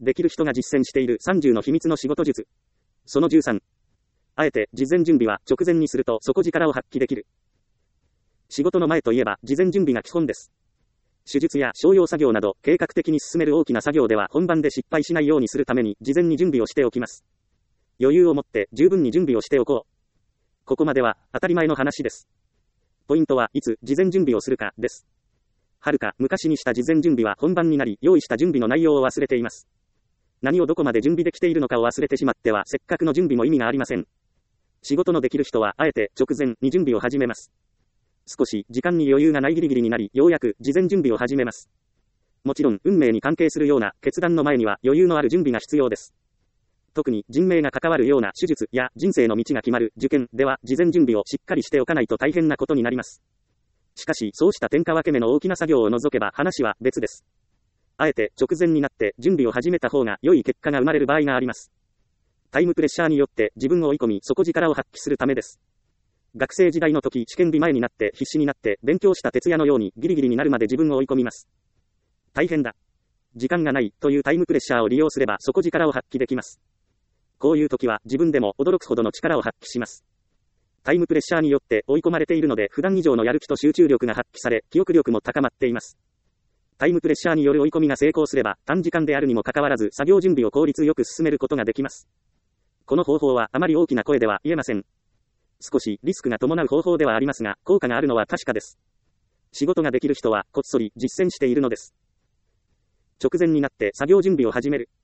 できる人が実践している30の秘密の仕事術。その13。あえて事前準備は直前にすると底力を発揮できる。仕事の前といえば事前準備が基本です。手術や商用作業など計画的に進める大きな作業では本番で失敗しないようにするために事前に準備をしておきます。余裕を持って十分に準備をしておこう。ここまでは当たり前の話です。ポイントはいつ事前準備をするかです。はるか昔にした事前準備は本番になり用意した準備の内容を忘れています。何をどこまで準備できているのかを忘れてしまってはせっかくの準備も意味がありません。仕事のできる人はあえて直前に準備を始めます。少し時間に余裕がないギリギリになりようやく事前準備を始めます。もちろん運命に関係するような決断の前には余裕のある準備が必要です。特に人命が関わるような手術や人生の道が決まる受験では事前準備をしっかりしておかないと大変なことになります。しかしそうした天下分け目の大きな作業を除けば話は別です。あえて直前になって準備を始めた方が良い結果が生まれる場合があります。タイムプレッシャーによって自分を追い込み底力を発揮するためです。学生時代の時試験日前になって必死になって勉強した徹夜のようにギリギリになるまで自分を追い込みます。大変だ。時間がないというタイムプレッシャーを利用すれば底力を発揮できます。こういう時は自分でも驚くほどの力を発揮します。タイムプレッシャーによって追い込まれているので普段以上のやる気と集中力が発揮され記憶力も高まっています。タイムプレッシャーによる追い込みが成功すれば短時間であるにもかかわらず作業準備を効率よく進めることができます。この方法はあまり大きな声では言えません。少しリスクが伴う方法ではありますが効果があるのは確かです。仕事ができる人はこっそり実践しているのです。直前になって作業準備を始める。